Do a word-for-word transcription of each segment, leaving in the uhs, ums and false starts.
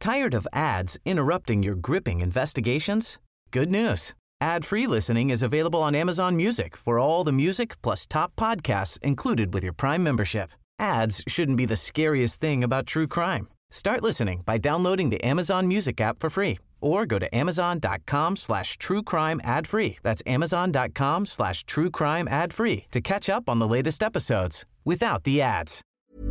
Tired of ads interrupting your gripping investigations? Good news. Ad-free listening is available on Amazon Music for all the music plus top podcasts included with your Prime membership. Ads shouldn't be the scariest thing about true crime. Start listening by downloading the Amazon Music app for free or go to amazon.com slash true crime ad free. That's amazon.com slash true crime ad free to catch up on the latest episodes without the ads.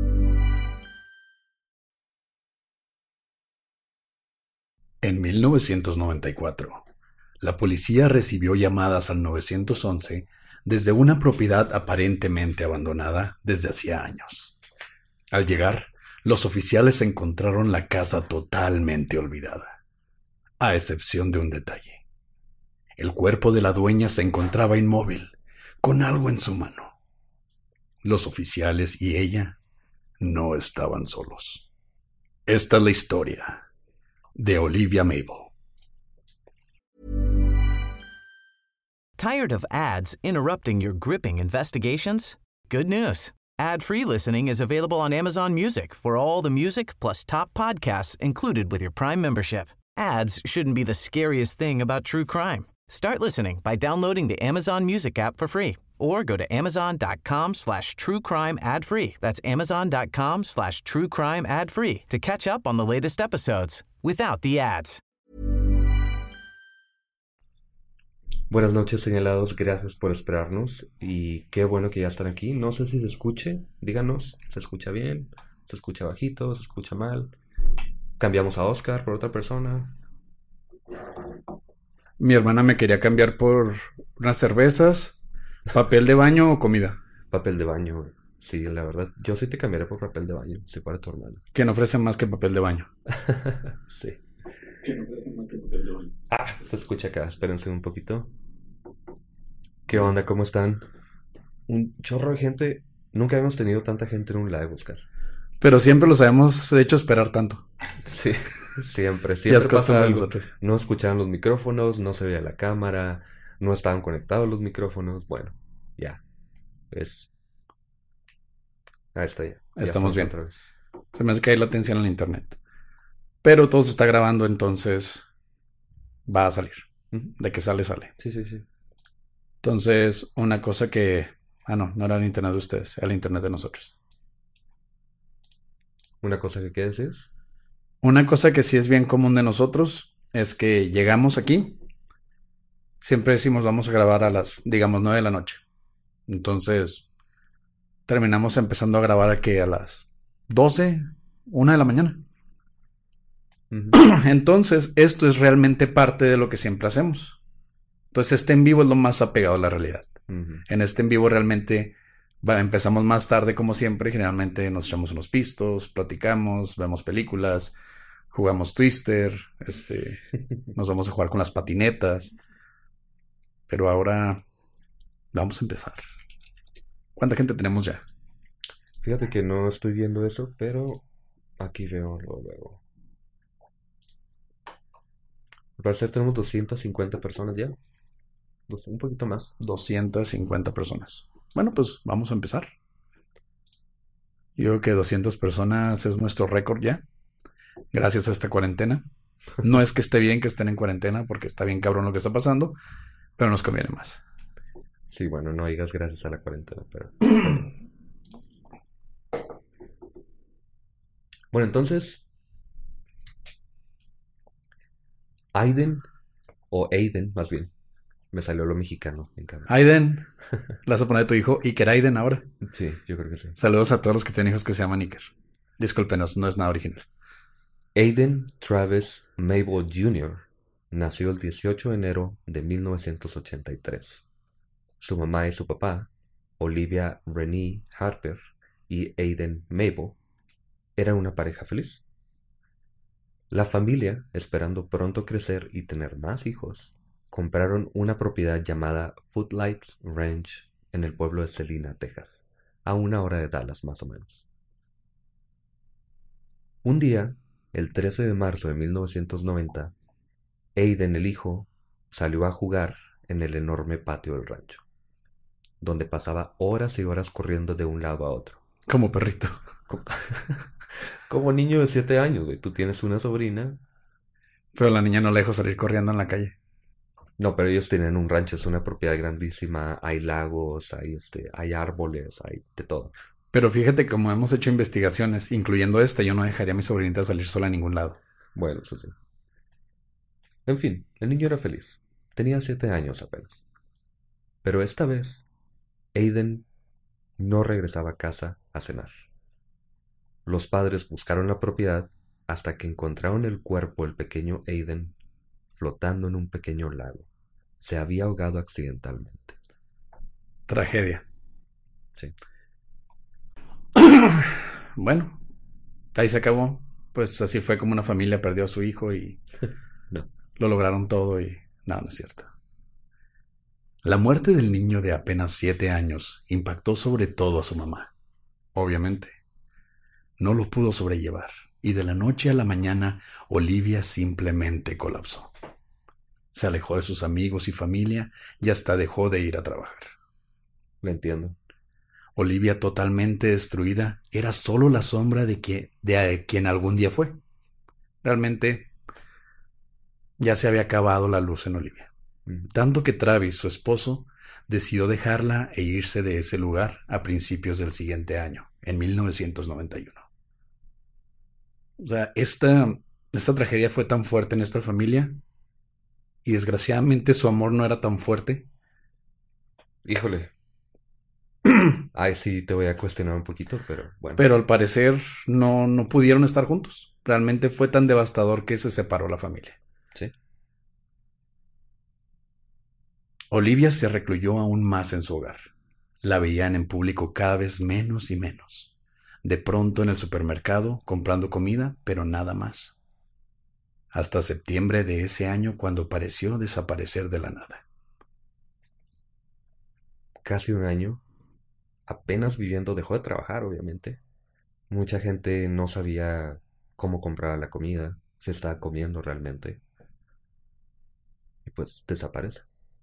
En mil novecientos noventa y cuatro, la policía recibió llamadas al nueve once desde una propiedad aparentemente abandonada desde hacía años. Al llegar, los oficiales encontraron la casa totalmente olvidada, a excepción de un detalle. El cuerpo de la dueña se encontraba inmóvil, con algo en su mano. Los oficiales y ella no estaban solos. Esta es la historia de Olivia Mabel. Tired of ads interrupting your gripping investigations? Good news. Ad-free listening is available on Amazon Music for all the music plus top podcasts included with your Prime membership. Ads shouldn't be the scariest thing about true crime. Start listening by downloading the Amazon Music app for free or go to amazon.com slash true crime ad free. That's amazon.com slash true crime ad free to catch up on the latest episodes without the ads. Buenas noches, señalados, gracias por esperarnos y qué bueno que ya están aquí. No sé si se escuche, díganos, ¿se escucha bien? ¿Se escucha bajito? ¿Se escucha mal? ¿Cambiamos a Oscar por otra persona? Mi hermana me quería cambiar por unas cervezas, papel de baño o comida. Papel de baño, sí, la verdad, yo sí te cambiaré por papel de baño, si fuera tu hermano. Que no ofrecen más que papel de baño. Sí. Que no ofrecen más que papel de baño. Ah, se escucha acá, espérense un poquito. ¿Qué onda? ¿Cómo están? Un chorro de gente. Nunca hemos tenido tanta gente en un live, Oscar. Pero siempre los habíamos hecho esperar tanto. Sí, siempre, Ya siempre es pasa costumbre de algo. nosotros. No escuchaban los micrófonos, no se veía la cámara, no estaban conectados los micrófonos. Bueno, ya. Es... Ahí está ya. Ya Estamos bien. otra vez. Se me hace que hay latencia en el internet. Pero todo se está grabando, entonces va a salir. Ujú. De que sale, sale. Sí, sí, sí. Entonces, una cosa que... Ah, no, no era el internet de ustedes, era el internet de nosotros. Una cosa que qué decís. Una cosa que sí es bien común de nosotros es que llegamos aquí, siempre decimos vamos a grabar a las, digamos, nueve de la noche. Entonces, terminamos empezando a grabar aquí a las doce, una de la mañana. Ujú. Entonces, esto es realmente parte de lo que siempre hacemos. Entonces, este en vivo es lo más apegado a la realidad. Ujú. En este en vivo realmente va- empezamos más tarde como siempre. Generalmente nos echamos unos pistos, platicamos, vemos películas, jugamos Twister, este, nos vamos a jugar con las patinetas. Pero ahora vamos a empezar. ¿Cuánta gente tenemos ya? Fíjate que no estoy viendo eso, pero aquí veo luego. luego. Al parecer tenemos doscientas cincuenta personas ya. Dos- un poquito más. doscientas cincuenta personas. Bueno, pues vamos a empezar. Yo creo que doscientas personas es nuestro récord ya. Gracias a esta cuarentena. No es que esté bien que estén en cuarentena, porque está bien cabrón lo que está pasando, pero nos conviene más. Sí, bueno, no digas gracias a la cuarentena, pero... Bueno, entonces... Aiden, o Aiden, más bien. Me salió lo mexicano en cámara. Aiden, le vas a poner a tu hijo Iker Aiden ahora. Sí, yo creo que sí. Saludos a todos los que tienen hijos que se llaman Iker. Discúlpenos, no es nada original. Aiden Travis Mabel junior nació el dieciocho de enero de mil novecientos ochenta y tres. Su mamá y su papá, Olivia Renee Harper y Aiden Mabel, eran una pareja feliz. La familia, esperando pronto crecer y tener más hijos, compraron una propiedad llamada Footlights Ranch en el pueblo de Celina, Texas, a una hora de Dallas más o menos. Un día, el trece de marzo de mil novecientos noventa, Aiden, el hijo, salió a jugar en el enorme patio del rancho, donde pasaba horas y horas corriendo de un lado a otro, Como perrito. Como, como niño de siete años, güey. Tú tienes una sobrina. Pero la niña no la dejó salir corriendo en la calle. No, pero ellos tienen un rancho, es una propiedad grandísima. Hay lagos, hay, este, hay árboles, hay de todo. Pero fíjate, como hemos hecho investigaciones, incluyendo esta, yo no dejaría a mi sobrinita salir sola a ningún lado. Bueno, eso sí. En fin, el niño era feliz. Tenía siete años apenas. Pero esta vez, Aiden no regresaba a casa a cenar. Los padres buscaron la propiedad hasta que encontraron el cuerpo del pequeño Aiden flotando en un pequeño lago. Se había ahogado accidentalmente. Tragedia. Sí. Bueno, ahí se acabó. Pues así fue como una familia perdió a su hijo y No. lo lograron todo y... No, no es cierto. La muerte del niño de apenas siete años impactó sobre todo a su mamá. Obviamente. No lo pudo sobrellevar y de la noche a la mañana Olivia simplemente colapsó. Se alejó de sus amigos y familia y hasta dejó de ir a trabajar. Lo entiendo. Olivia, totalmente destruida, era solo la sombra de, que, de quien algún día fue. Realmente ya se había acabado la luz en Olivia. Mm. Tanto que Travis, su esposo, decidió dejarla e irse de ese lugar a principios del siguiente año, en mil novecientos noventa y uno. O sea, esta, esta tragedia fue tan fuerte en esta familia y desgraciadamente su amor no era tan fuerte. Híjole. Ay, sí, te voy a cuestionar un poquito, pero bueno. Pero al parecer no, no pudieron estar juntos. Realmente fue tan devastador que se separó la familia. Sí. Olivia se recluyó aún más en su hogar. La veían en público cada vez menos y menos. De pronto en el supermercado, comprando comida, pero nada más. Hasta septiembre de ese año, cuando pareció desaparecer de la nada. Casi un año. Apenas viviendo, dejó de trabajar, obviamente. Mucha gente no sabía cómo comprar la comida, se estaba comiendo realmente. Y pues desaparece.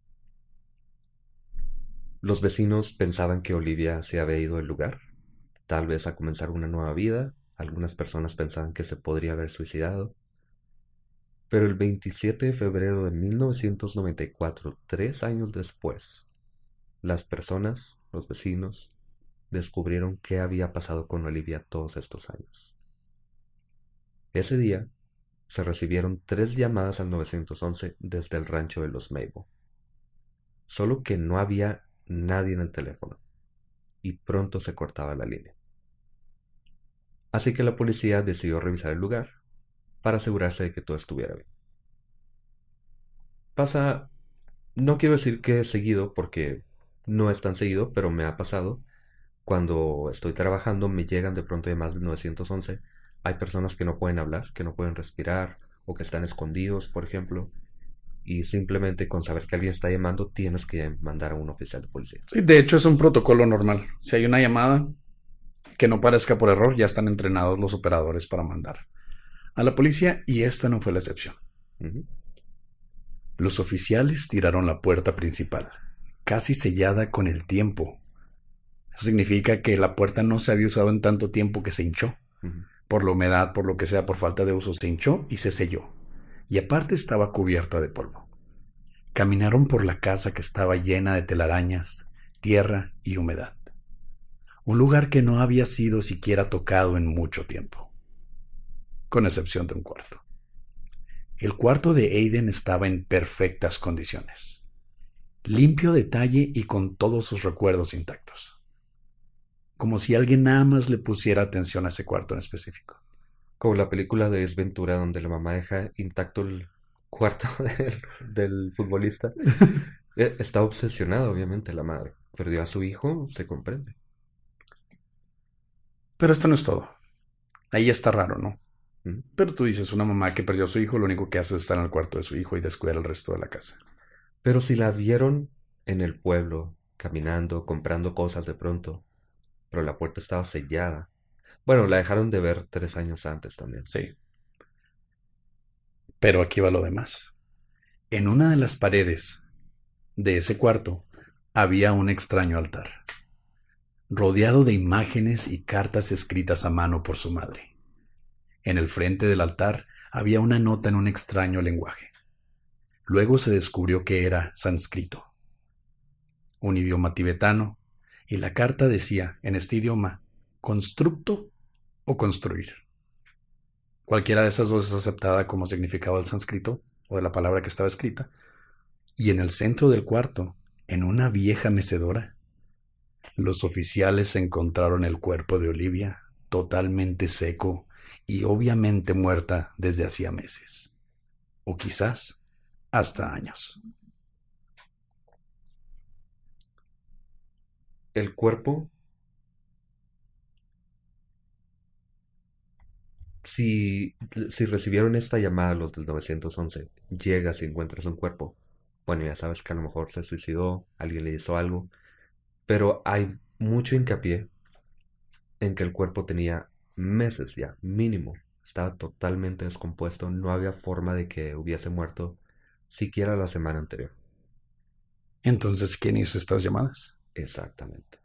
Los vecinos pensaban que Olivia se había ido del lugar, tal vez a comenzar una nueva vida. Algunas personas pensaban que se podría haber suicidado. Pero el veintisiete de febrero de mil novecientos noventa y cuatro, tres años después, las personas, los vecinos, descubrieron qué había pasado con Olivia todos estos años. Ese día se recibieron tres llamadas al nueve once desde el rancho de los Mabel. Solo que no había nadie en el teléfono y pronto se cortaba la línea. Así que la policía decidió revisar el lugar para asegurarse de que todo estuviera bien. Pasa, no quiero decir que es seguido porque no es tan seguido, pero me ha pasado. Cuando estoy trabajando me llegan de pronto llamadas del nueve once. Hay personas que no pueden hablar, que no pueden respirar o que están escondidos, por ejemplo. Y simplemente con saber que alguien está llamando tienes que mandar a un oficial de policía. Sí, de hecho es un protocolo normal. Si hay una llamada que no parezca por error, ya están entrenados los operadores para mandar a la policía y esta no fue la excepción. Uh-huh. Los oficiales tiraron la puerta principal, casi sellada con el tiempo. Eso significa que la puerta no se había usado en tanto tiempo que se hinchó. Uh-huh. Por la humedad, por lo que sea, por falta de uso, se hinchó y se selló. Y aparte estaba cubierta de polvo. Caminaron por la casa que estaba llena de telarañas, tierra y humedad. Un lugar que no había sido siquiera tocado en mucho tiempo. Con excepción de un cuarto. El cuarto de Aiden estaba en perfectas condiciones. Limpio detalle y con todos sus recuerdos intactos. Como si alguien nada más le pusiera atención a ese cuarto en específico. Como la película de Ace Ventura donde la mamá deja intacto el cuarto del, del futbolista. Está obsesionada, obviamente, la madre. Perdió a su hijo, se comprende. Pero esto no es todo. Ahí está raro, ¿no? ¿Mm? Pero tú dices, una mamá que perdió a su hijo, lo único que hace es estar en el cuarto de su hijo y descuidar el resto de la casa. Pero si la vieron en el pueblo, caminando, comprando cosas de pronto, pero la puerta estaba sellada. Bueno, la dejaron de ver tres años antes también. Sí. Pero aquí va lo demás. En una de las paredes de ese cuarto había un extraño altar. rodeado de imágenes y cartas escritas a mano por su madre. En el frente del altar había una nota en un extraño lenguaje. Luego se descubrió que era sánscrito, un idioma tibetano, y la carta decía en este idioma, constructo o construir. Cualquiera de esas dos es aceptada como significado del sánscrito o de la palabra que estaba escrita. Y en el centro del cuarto, en una vieja mecedora, los oficiales encontraron el cuerpo de Olivia totalmente seco y obviamente muerta desde hacía meses, o quizás hasta años. El cuerpo, si, si recibieron esta llamada los del nueve once, llegas y encuentras un cuerpo, bueno, ya sabes que a lo mejor se suicidó, alguien le hizo algo, pero hay mucho hincapié en que el cuerpo tenía meses ya, mínimo. Estaba totalmente descompuesto, no había forma de que hubiese muerto siquiera la semana anterior. Entonces, ¿quién hizo estas llamadas? Exactamente.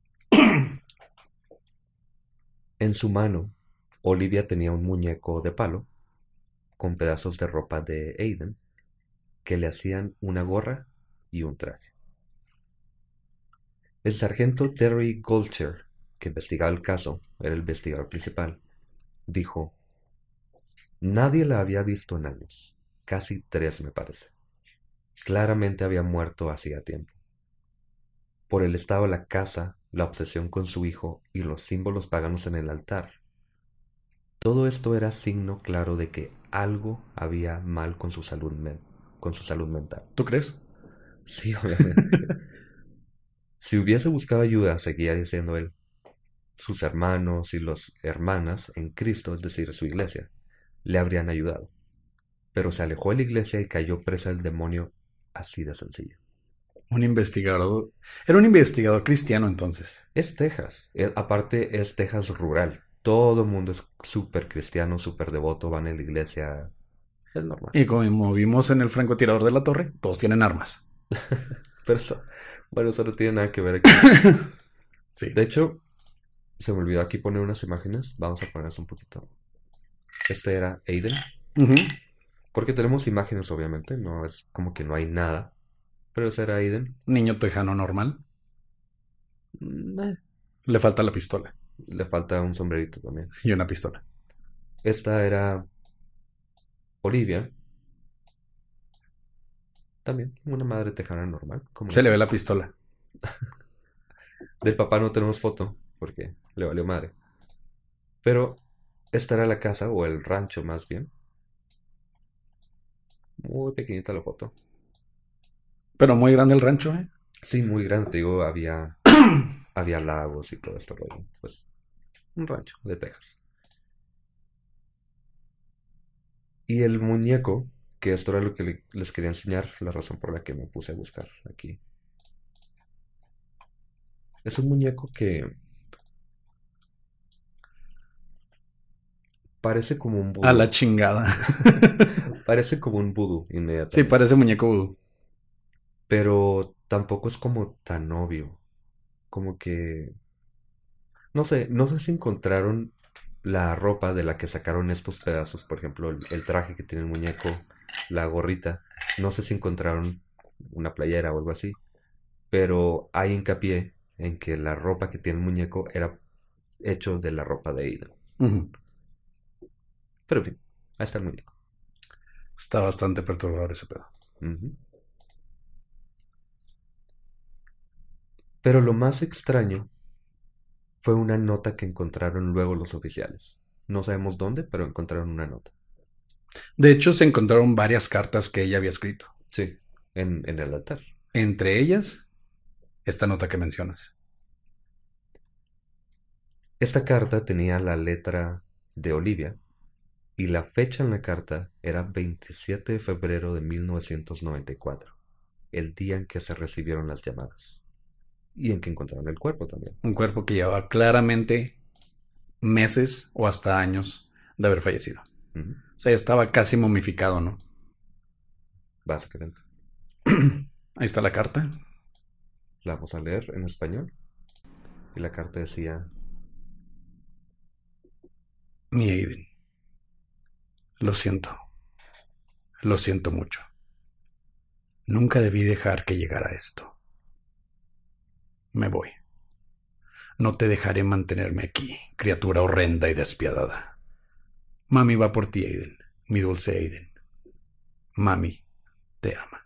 En su mano, Olivia tenía un muñeco de palo con pedazos de ropa de Aiden que le hacían una gorra y un traje. El sargento Terry Golcher, que investigaba el caso, era el investigador principal, dijo: nadie la había visto en años, casi tres me parece. Claramente había muerto hacía tiempo. Por el estado de la casa, la obsesión con su hijo y los símbolos paganos en el altar, todo esto era signo claro de que algo había mal con su salud, men- con su salud mental. ¿Tú crees? Sí, obviamente. Si hubiese buscado ayuda, seguía diciendo él, sus hermanos y las hermanas en Cristo, es decir, su iglesia, le habrían ayudado. Pero se alejó de la iglesia y cayó presa del demonio así de sencillo. Un investigador. Era un investigador cristiano entonces. Es Texas. Eh, aparte es Texas rural. Todo el mundo es súper cristiano, súper devoto, van a la iglesia. Es normal. Y como vimos en el francotirador de la torre, todos tienen armas. Pero eso, bueno, eso no tiene nada que ver aquí. Sí. De hecho, se me olvidó aquí poner unas imágenes. Vamos a ponerlas un poquito. Este era Aiden. Uh-huh. Porque tenemos imágenes, obviamente. No es como que no hay nada. Pero ese era Aiden. Niño tejano normal. Mm, eh, Le falta la pistola. Le falta un sombrerito también. Y una pistola. Esta era Olivia. También una madre tejana normal. Como Se le ve la pistola. Del papá no tenemos foto porque le valió madre. Pero esta era la casa o el rancho más bien. Muy pequeñita la foto. Pero muy grande el rancho, ¿eh? Sí, muy grande. Te digo, había, había lagos y todo esto rollo. Pues un rancho de Texas. Y el muñeco, que esto era lo que le- les quería enseñar, la razón por la que me puse a buscar aquí. Es un muñeco que parece como un A la vudú. chingada. Parece como un vudú Sí, inmediatamente. parece muñeco vudú. Pero tampoco es como tan obvio. Como que... No sé, no sé si encontraron la ropa de la que sacaron estos pedazos. Por ejemplo, el, el traje que tiene el muñeco, la gorrita. No sé si encontraron una playera o algo así. Pero hay hincapié en que la ropa que tiene el muñeco era hecho de la ropa de Aiden. Uh-huh. Pero en fin, ahí está el muñeco. Está bastante perturbador ese pedo. Ujú. Pero lo más extraño fue una nota que encontraron luego los oficiales. No sabemos dónde, pero encontraron una nota. De hecho, se encontraron varias cartas que ella había escrito. Sí, en, en el altar. Entre ellas, esta nota que mencionas. Esta carta tenía la letra de Olivia y la fecha en la carta era veintisiete de febrero de mil novecientos noventa y cuatro, el día en que se recibieron las llamadas y en que encontraron el cuerpo también. Un cuerpo que llevaba claramente meses o hasta años de haber fallecido. Ujú, O sea, ya estaba casi momificado, ¿no? básicamente. Ahí está la carta. La vamos a leer en español. Y la carta decía: Mi Aiden, lo siento, lo siento mucho. Nunca debí dejar que llegara esto. Me voy. No te dejaré mantenerme aquí, criatura horrenda y despiadada. Mami va por ti, Aiden, mi dulce Aiden. Mami te ama.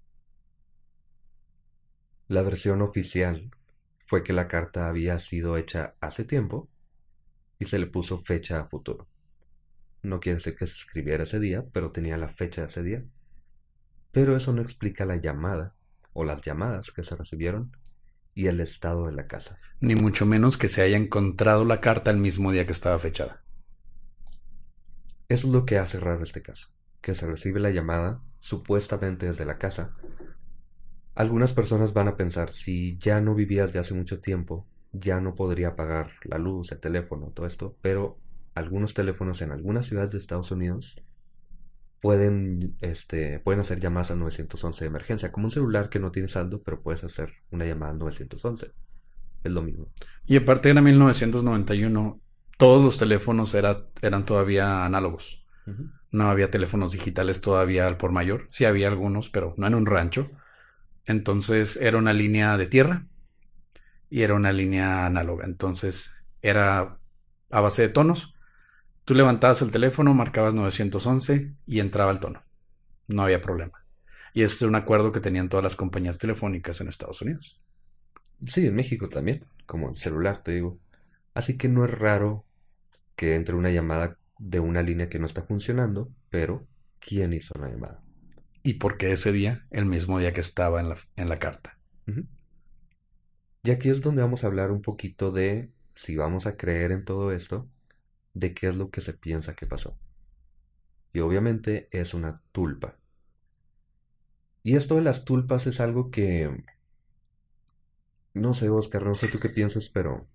La versión oficial fue que la carta había sido hecha hace tiempo y se le puso fecha a futuro. No quiere decir que se escribiera ese día, pero tenía la fecha de ese día. Pero eso no explica la llamada o las llamadas que se recibieron y el estado de la casa. Ni mucho menos que se haya encontrado la carta el mismo día que estaba fechada. Eso es lo que hace raro este caso, que se recibe la llamada supuestamente desde la casa. Algunas personas van a pensar, si ya no vivías de hace mucho tiempo, ya no podría pagar la luz, el teléfono, todo esto, pero algunos teléfonos en algunas ciudades de Estados Unidos pueden, este, pueden hacer llamadas al nueve once de emergencia, como un celular que no tiene saldo, pero puedes hacer una llamada al nueve once. Es lo mismo. Y aparte era mil novecientos noventa y uno, todos los teléfonos era, eran todavía análogos. Uh-huh. No había teléfonos digitales todavía al por mayor. Sí había algunos, pero no en un rancho. Entonces era una línea de tierra y era una línea análoga. Entonces era a base de tonos. Tú levantabas el teléfono, marcabas nueve once y entraba el tono. No había problema. Y este es un acuerdo que tenían todas las compañías telefónicas en Estados Unidos. Sí, en México también, como el celular, te digo. Así que no es raro que entre una llamada de una línea que no está funcionando, pero ¿quién hizo la llamada? ¿Y por qué ese día? El mismo día que estaba en la, en la carta. Uh-huh. Y aquí es donde vamos a hablar un poquito de, si vamos a creer en todo esto, de qué es lo que se piensa que pasó. Y obviamente es una tulpa. Y esto de las tulpas es algo que... No sé, Oscar, no sé tú qué piensas, pero...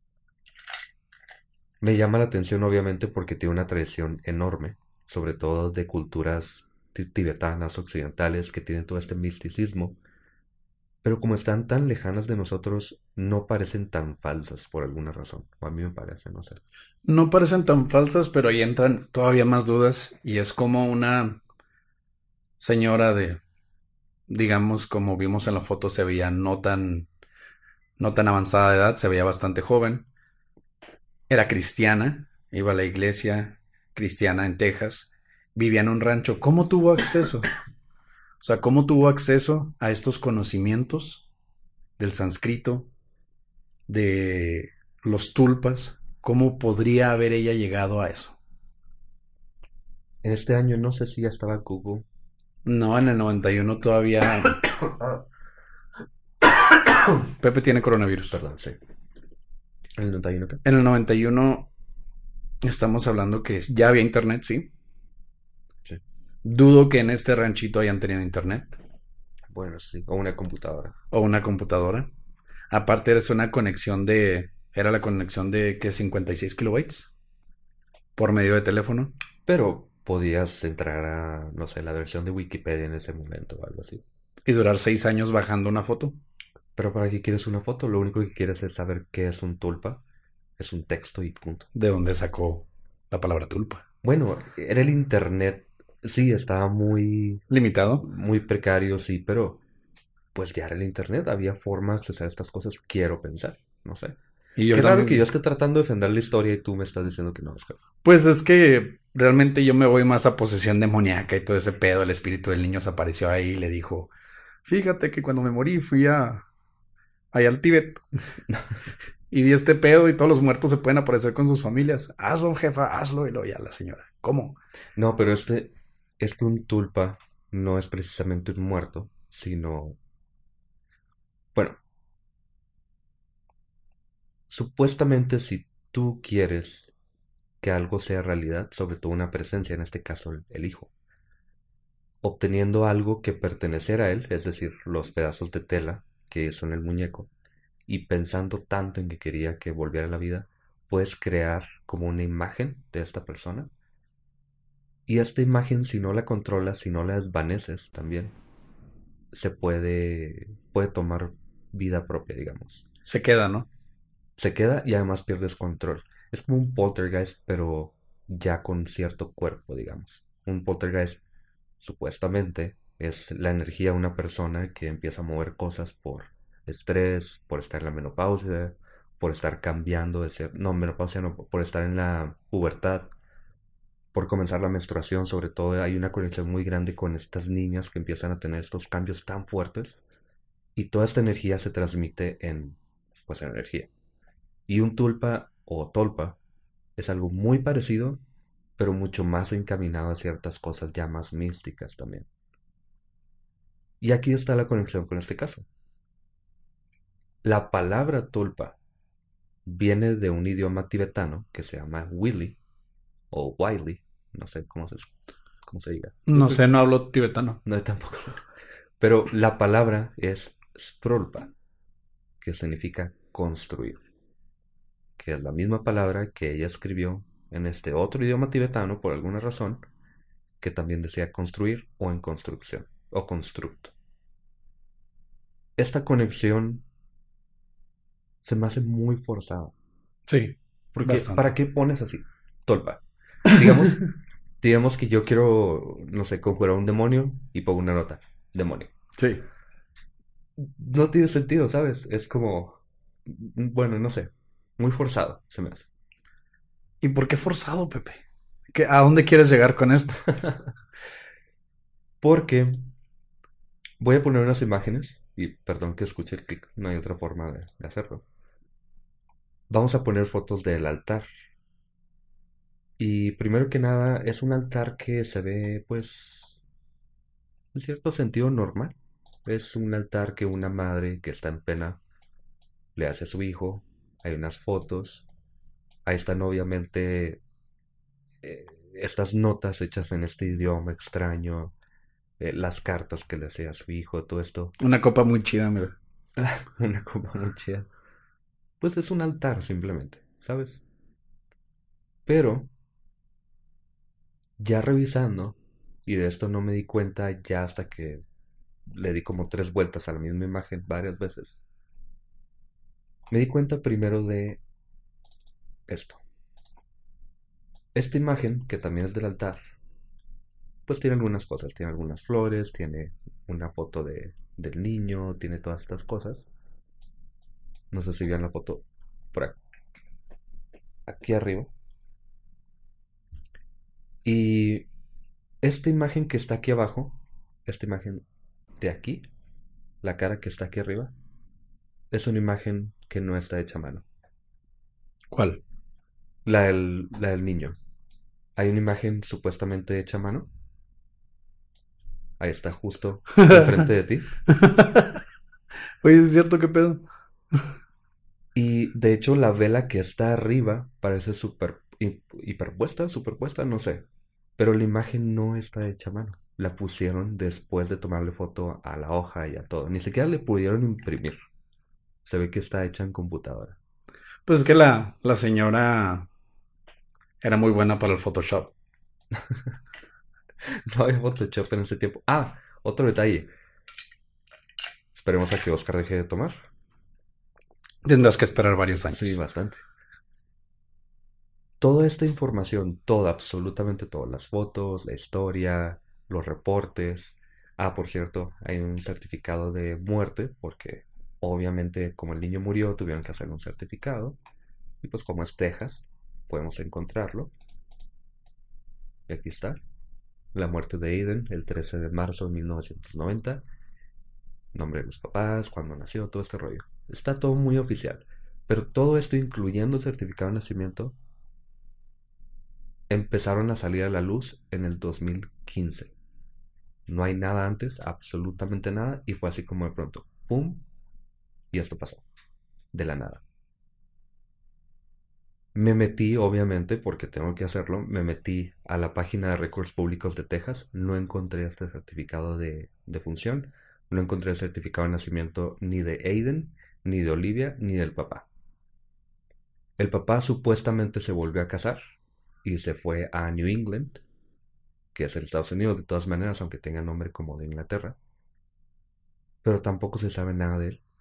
me llama la atención obviamente porque tiene una tradición enorme, sobre todo de culturas tibetanas, occidentales, que tienen todo este misticismo, pero como están tan lejanas de nosotros, no parecen tan falsas por alguna razón, o a mí me parece, no sé. No parecen tan falsas, pero ahí entran todavía más dudas, y es como una señora de, digamos, como vimos en la foto, se veía no tan, no tan avanzada de edad, se veía bastante joven, era cristiana, iba a la iglesia cristiana en Texas, vivía en un rancho. ¿Cómo tuvo acceso? O sea, ¿cómo tuvo acceso a estos conocimientos del sánscrito, de los tulpas? ¿Cómo podría haber ella llegado a eso? En este año no sé si ya estaba Google. No, en el noventa y uno todavía... Pepe tiene coronavirus. Perdón, sí. ¿En el noventa y uno qué? En el noventa y uno estamos hablando que ya había internet, ¿sí? Sí. Dudo que en este ranchito hayan tenido internet. Bueno, sí. O una computadora. O una computadora. Aparte era una conexión de... Era la conexión de, ¿qué? cincuenta y seis kilobytes. Por medio de teléfono. Pero podías entrar a, no sé, la versión de Wikipedia en ese momento o algo así. Y durar seis años bajando una foto. Pero ¿para qué quieres una foto? Lo único que quieres es saber qué es un tulpa. Es un texto y punto. ¿De dónde sacó la palabra tulpa? Bueno, era el internet. Sí, estaba muy... limitado. Muy precario, sí, pero... pues ya era el internet. Había formas de hacer estas cosas, quiero pensar. No sé. Y yo Qué también... raro que yo esté tratando de defender la historia y tú me estás diciendo que no, Oscar. Pues es que realmente yo me voy más a posesión demoníaca y todo ese pedo. El espíritu del niño se apareció ahí y le dijo... Fíjate que cuando me morí fui a... allá al Tíbet. Y vi este pedo y todos los muertos se pueden aparecer con sus familias. Hazlo, jefa, hazlo. Y lo ya la señora. ¿Cómo? No, pero este... es que un tulpa no es precisamente un muerto, sino... bueno... supuestamente si tú quieres que algo sea realidad, sobre todo una presencia, en este caso el, el hijo, obteniendo algo que perteneciera a él, es decir, los pedazos de tela que son el muñeco, y pensando tanto en que quería que volviera a la vida, puedes crear como una imagen de esta persona. Y esta imagen, si no la controlas, si no la desvaneces también, se puede, puede tomar vida propia, digamos. Se queda, ¿no? se queda y además pierdes control. Es como un poltergeist, pero ya con cierto cuerpo, digamos. Un poltergeist, supuestamente, es la energía de una persona que empieza a mover cosas por estrés, por estar en la menopausia, por estar cambiando de ser... No, menopausia no, por estar en la pubertad, por comenzar la menstruación, sobre todo hay una conexión muy grande con estas niñas que empiezan a tener estos cambios tan fuertes y toda esta energía se transmite en, pues, en energía. Y un tulpa o tolpa es algo muy parecido, pero mucho más encaminado a ciertas cosas ya más místicas también. Y aquí está la conexión con este caso. La palabra tulpa viene de un idioma tibetano que se llama Willy o Wiley, no sé cómo se, cómo se diga. No sé, no hablo tibetano. No, tampoco. Pero la palabra es sprolpa, que significa construir, que es la misma palabra que ella escribió en este otro idioma tibetano por alguna razón, que también decía construir o en construcción, o constructo. Esta conexión se me hace muy forzada. Sí, Porque, bastante. ¿para qué pones así? Tolpa. Digamos, digamos que yo quiero, no sé, conjurar un demonio y pongo una nota. Demonio. Sí. No tiene sentido, ¿sabes? Es como, bueno, no sé, muy forzado se me hace. ¿Y por qué forzado, Pepe? ¿Qué- ¿A dónde quieres llegar con esto? Porque voy a poner unas imágenes, y perdón que escuche el clic, no hay otra forma de, de hacerlo. Vamos a poner fotos del altar. Y primero que nada, es un altar que se ve, pues, en cierto sentido normal. Es un altar que una madre que está en pena le hace a su hijo. Hay unas fotos. Ahí están obviamente eh, estas notas hechas en este idioma extraño. eh, las cartas que le hacía a su hijo, todo esto. Una copa muy chida, mira. Una copa muy chida. Pues es un altar simplemente, ¿sabes? Pero ya revisando, y de esto no me di cuenta ya hasta que le di como tres vueltas a la misma imagen varias veces. Me di cuenta primero de esto. Esta imagen, que también es del altar, pues tiene algunas cosas. Tiene algunas flores, tiene una foto de, del niño, tiene todas estas cosas. No sé si vean la foto por aquí, aquí arriba. Y esta imagen que está aquí abajo, esta imagen de aquí, la cara que está aquí arriba, es una imagen que no está hecha a mano. ¿Cuál? La del, la del niño. Hay una imagen supuestamente hecha a mano. Ahí está justo enfrente de ti. Oye, ¿es cierto qué pedo? Y de hecho la vela que está arriba parece super, hi- hiperpuesta, superpuesta, no sé. Pero la imagen no está hecha a mano. La pusieron después de tomarle foto a la hoja y a todo. Ni siquiera le pudieron imprimir. Se ve que está hecha en computadora. Pues es que la, la señora era muy buena para el Photoshop. No había Photoshop en ese tiempo. Ah, otro detalle. Esperemos a que Oscar deje de tomar. Tendrás que esperar varios años. Sí, bastante. Toda esta información, toda, absolutamente todas, las fotos, la historia, los reportes. Ah, por cierto, hay un certificado de muerte, porque obviamente como el niño murió, tuvieron que hacer un certificado. Y pues como es Texas, podemos encontrarlo. Y aquí está. La muerte de Aiden, el trece de marzo de mil novecientos noventa. Nombre de los papás, cuándo nació, todo este rollo. Está todo muy oficial. Pero todo esto, incluyendo el certificado de nacimiento, empezaron a salir a la luz en el dos mil quince. No hay nada antes, absolutamente nada, y fue así como de pronto, ¡pum! Y esto pasó, de la nada. Me metí, obviamente, porque tengo que hacerlo, me metí a la página de récords públicos de Texas, no encontré este certificado de, de función, no encontré el certificado de nacimiento ni de Aiden, ni de Olivia, ni del papá. El papá supuestamente se volvió a casar y se fue a New England, que es en Estados Unidos de todas maneras, aunque tenga nombre como de Inglaterra. Pero tampoco se sabe nada de él.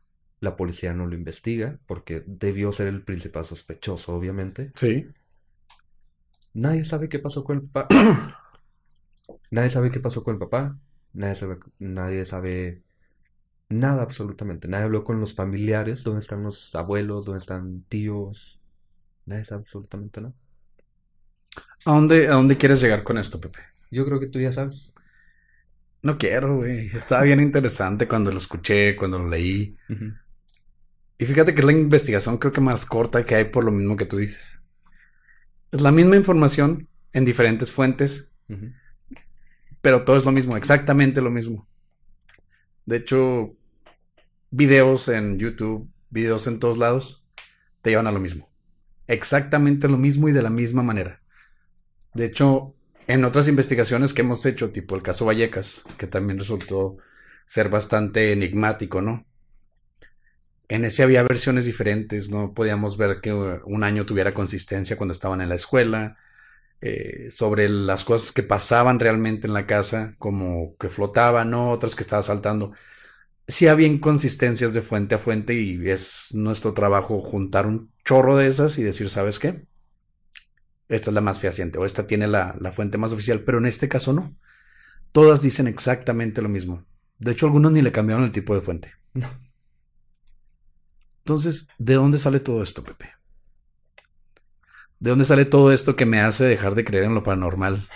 La policía no lo investiga porque debió ser el principal sospechoso, obviamente. Sí. Nadie sabe qué pasó con el papá. Nadie sabe qué pasó con el papá. Nadie sabe, nadie sabe nada absolutamente. Nadie habló con los familiares. ¿Dónde están los abuelos? ¿Dónde están tíos? Nadie sabe absolutamente nada. ¿A dónde, a dónde quieres llegar con esto, Pepe? Yo creo que tú ya sabes. No quiero, güey. Estaba bien interesante cuando lo escuché, cuando lo leí. Ujú. Y fíjate que es la investigación creo que más corta que hay por lo mismo que tú dices. Es la misma información en diferentes fuentes, Ujú. pero todo es lo mismo, exactamente lo mismo. De hecho, videos en YouTube, videos en todos lados, te llevan a lo mismo. Exactamente lo mismo y de la misma manera. De hecho, en otras investigaciones que hemos hecho, tipo el caso Vallecas, que también resultó ser bastante enigmático, ¿no? En ese había versiones diferentes, no podíamos ver que un año tuviera consistencia cuando estaban en la escuela, eh, sobre las cosas que pasaban realmente en la casa, como que flotaban, ¿no? Otras que estaba saltando. Sí había inconsistencias de fuente a fuente y es nuestro trabajo juntar un chorro de esas y decir, ¿sabes qué? Esta es la más fehaciente o esta tiene la, la fuente más oficial, pero en este caso no. Todas dicen exactamente lo mismo. De hecho, algunos ni le cambiaron el tipo de fuente. No. Entonces, ¿de dónde sale todo esto, Pepe? ¿De dónde sale todo esto que me hace dejar de creer en lo paranormal?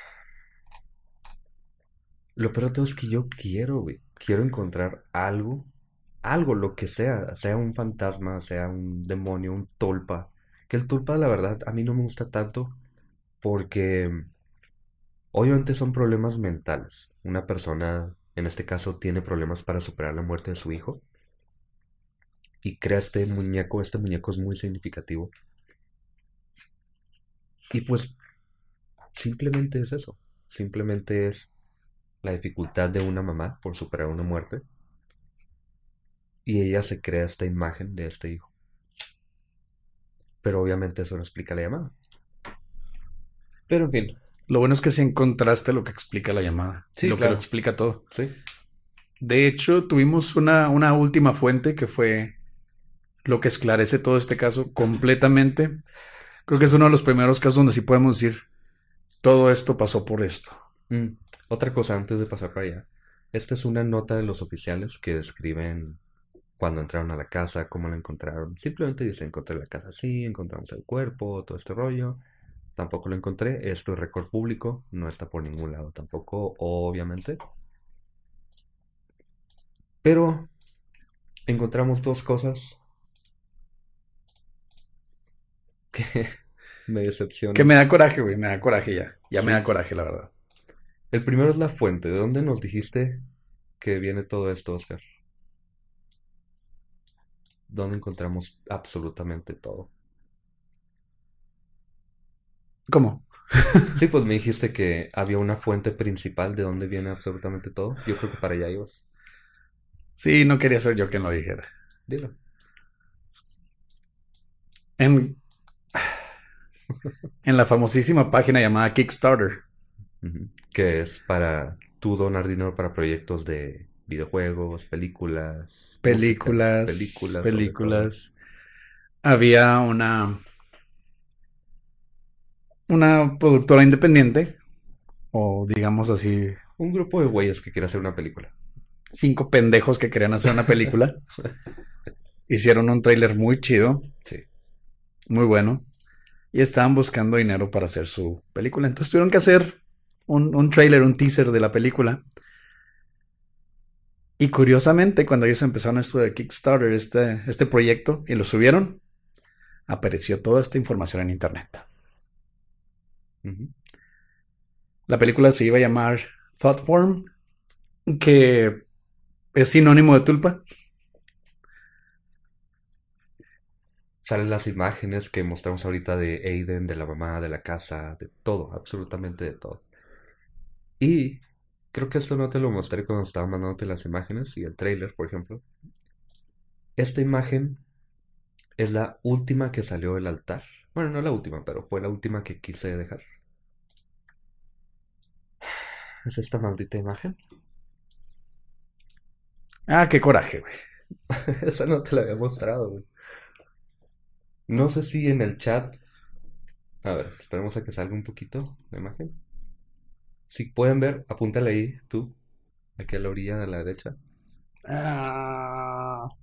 Lo peor de todo es que yo quiero, güey. Quiero encontrar algo. Algo, lo que sea. Sea un fantasma, sea un demonio, un tulpa. Que el tulpa, la verdad, a mí no me gusta tanto porque obviamente son problemas mentales. Una persona, en este caso, tiene problemas para superar la muerte de su hijo y crea este muñeco. Este muñeco es muy significativo. Y pues simplemente es eso. Simplemente es la dificultad de una mamá por superar una muerte. Y ella se crea esta imagen de este hijo. Pero obviamente eso no explica la llamada. Pero en fin. Lo bueno es que sí encontraste lo que explica la llamada. Sí, lo que claro. lo explica todo. Sí. De hecho, tuvimos una, una última fuente que fue lo que esclarece todo este caso completamente. Creo que es uno de los primeros casos donde sí podemos decir, todo esto pasó por esto. Mm, Otra cosa antes de pasar para allá. Esta es una nota de los oficiales que describen cuando entraron a la casa, cómo la encontraron. Simplemente dicen, encontré la casa así, encontramos el cuerpo, todo este rollo. Tampoco lo encontré. Esto es récord público, no está por ningún lado tampoco, obviamente. Pero encontramos dos cosas que me Que decepcionan. me da coraje, güey, me da coraje ya. Ya me Sí. da coraje, la verdad. El primero es la fuente. ¿De dónde nos dijiste que viene todo esto, Oscar? ¿Dónde encontramos absolutamente todo? ¿Cómo? Sí, pues me dijiste que había una fuente principal de dónde viene absolutamente todo. Yo creo que para allá ibas. Sí, no quería ser yo quien lo dijera. Dilo. En, en la famosísima página llamada Kickstarter. Ujú. Que es para tú donar dinero para proyectos de videojuegos, películas, música, Películas, películas sobre todo. películas. Había una, una productora independiente, o digamos así, Un grupo de güeyes que quiere hacer una película. cinco pendejos que querían hacer una película. Hicieron un tráiler muy chido, Sí. muy bueno, y estaban buscando dinero para hacer su película. Entonces tuvieron que hacer un, un tráiler, un teaser de la película. Y curiosamente, cuando ellos empezaron esto de Kickstarter, este, este proyecto, y lo subieron, apareció toda esta información en internet. Ujú. La película se iba a llamar Thoughtform, que es sinónimo de tulpa. Salen las imágenes que mostramos ahorita de Aiden, de la mamá, de la casa, de todo, absolutamente de todo. Y creo que esto no te lo mostré cuando estaba mandándote las imágenes y el trailer, por ejemplo. Esta imagen es la última que salió del altar. Bueno, no la última, pero fue la última que quise dejar. Es esta maldita imagen. Ah, qué coraje, güey. Esa no te la había mostrado, güey. No sé si en el chat... A ver, esperemos a que salga un poquito la imagen. Si pueden ver, apúntale ahí, tú. Aquí a la orilla de la derecha. Ah,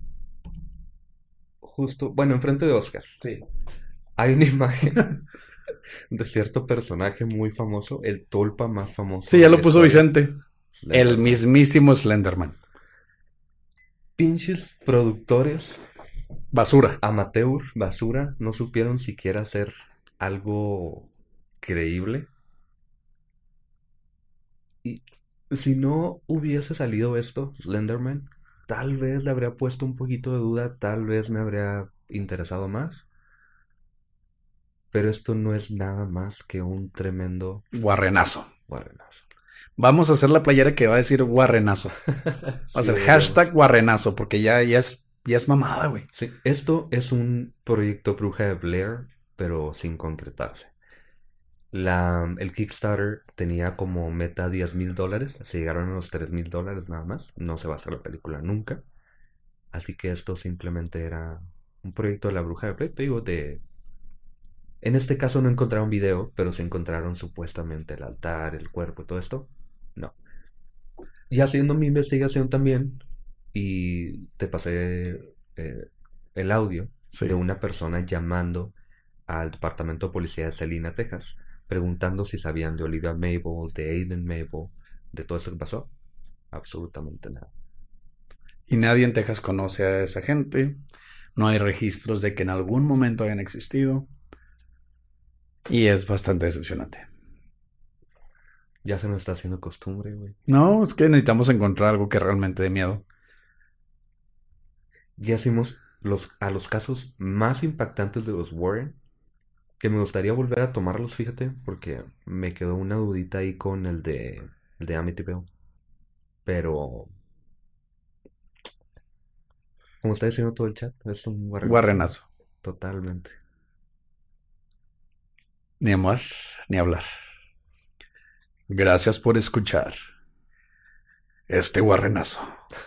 Justo, bueno, enfrente de Oscar. sí. Hay una imagen de cierto personaje muy famoso, el tulpa más famoso Sí, de ya la lo puso historia. Vicente. El Slenderman. mismísimo Slenderman. Pinches productores Basura. amateur, basura, no supieron siquiera hacer algo creíble. Y si no hubiese salido esto, Slenderman, tal vez le habría puesto un poquito de duda, tal vez me habría interesado más. Pero esto no es nada más que un tremendo Guarrenazo. guarrenazo. Vamos a hacer la playera que va a decir guarrenazo. Va a Sí, ser deberíamos. hashtag guarrenazo, porque ya, ya, es, ya es mamada, güey. Sí, esto es un proyecto Bruja de Blair, pero sin concretarse. La, el Kickstarter tenía como meta diez mil dólares, se llegaron a los tres mil dólares nada más. No se va a hacer la película nunca. Así que esto simplemente era un proyecto de la Bruja de Blair, te digo, de... En este caso no encontraron video, pero se encontraron supuestamente el altar, el cuerpo y todo esto. No. Y haciendo mi investigación también, y te pasé eh, el audio Sí. de una persona llamando al departamento de policía de Celina, Texas, preguntando si sabían de Olivia Mabel, de Aiden Mabel, de todo esto que pasó. Absolutamente nada. Y nadie en Texas conoce a esa gente. No hay registros de que en algún momento hayan existido. Y es bastante decepcionante. Ya se nos está haciendo costumbre, güey. No, es que necesitamos encontrar algo que realmente dé miedo. Ya hicimos los, a los casos más impactantes de los Warren, que me gustaría volver a tomarlos, fíjate, porque me quedó una dudita ahí con el de, el de Amityville. Pero, como está diciendo todo el chat, es un guarrenazo. Guarrenazo. Totalmente. Ni amor, ni hablar. Gracias por escuchar este guarrenazo.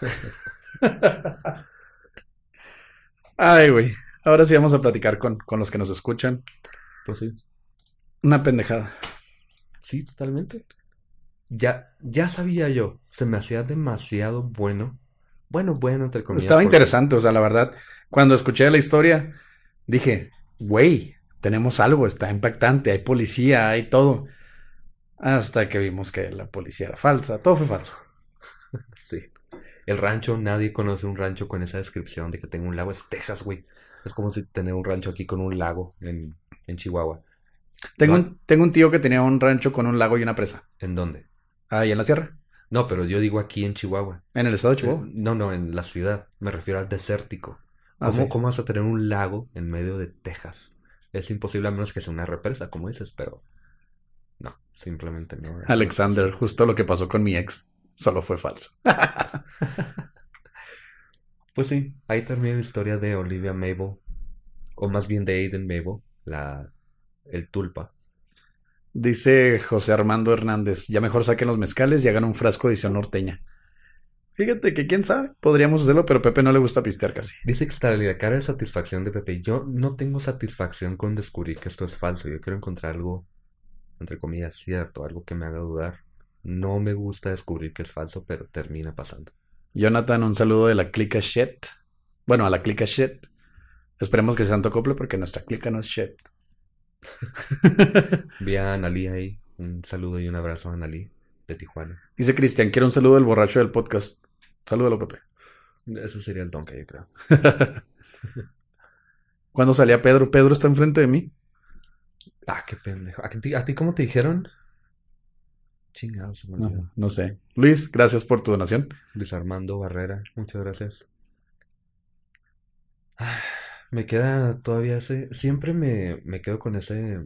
Ay, güey. Ahora sí vamos a platicar con, con los que nos escuchan. Pues sí. Una pendejada. Sí, totalmente. Ya, ya sabía yo, se me hacía demasiado bueno. Bueno, bueno, entre comillas. Estaba porque- interesante, o sea, la verdad. Cuando escuché la historia, dije, güey, tenemos algo, está impactante, hay policía, hay todo. Hasta que vimos que la policía era falsa, todo fue falso. Sí. El rancho, nadie conoce un rancho con esa descripción de que tenga un lago. Es Texas, güey. Es como si tener un rancho aquí con un lago en, en Chihuahua. Tengo Va. un, tengo un tío que tenía un rancho con un lago y una presa. ¿En dónde? Ahí en la sierra, No, pero yo digo aquí en Chihuahua. en el estado de Eh, Chihuahua. no, no, en la ciudad. Me refiero al desértico. Ah, ¿Cómo, sí. cómo vas a tener un lago en medio de Texas? Es imposible a menos que sea una represa, como dices, pero no, simplemente no. Alexander, justo lo que pasó con mi ex, solo fue falso. Pues sí, ahí termina la historia de Olivia Mabel, o más bien de Aiden Mabel, la, el tulpa. Dice José Armando Hernández, ya mejor saquen los mezcales y hagan un frasco de edición norteña. Fíjate que quién sabe, podríamos hacerlo, pero a Pepe no le gusta pistear casi. Dice que está la cara de satisfacción de Pepe. Yo no tengo satisfacción con descubrir que esto es falso. Yo quiero encontrar algo, entre comillas, cierto, algo que me haga dudar. No me gusta descubrir que es falso, pero termina pasando. Jonathan, un saludo de la clica shit. Bueno, a la clica shit. Esperemos que sea tanto acople porque nuestra clica no es shit. Vi a Analí ahí. Un saludo y un abrazo a Analí de Tijuana. Dice Cristian, quiero un saludo del borracho del podcast. Salúdalo, Pepe. Ese sería el Donkey, yo creo. ¿Cuándo salía Pedro? Pedro está enfrente de mí. Ah, qué pendejo. ¿A ti, a ti cómo te dijeron? Chingados, se me olvidó. No, no sé. Luis, gracias por tu donación. Luis Armando Barrera, muchas gracias. Ah, me queda todavía ese. Siempre me, me quedo con ese.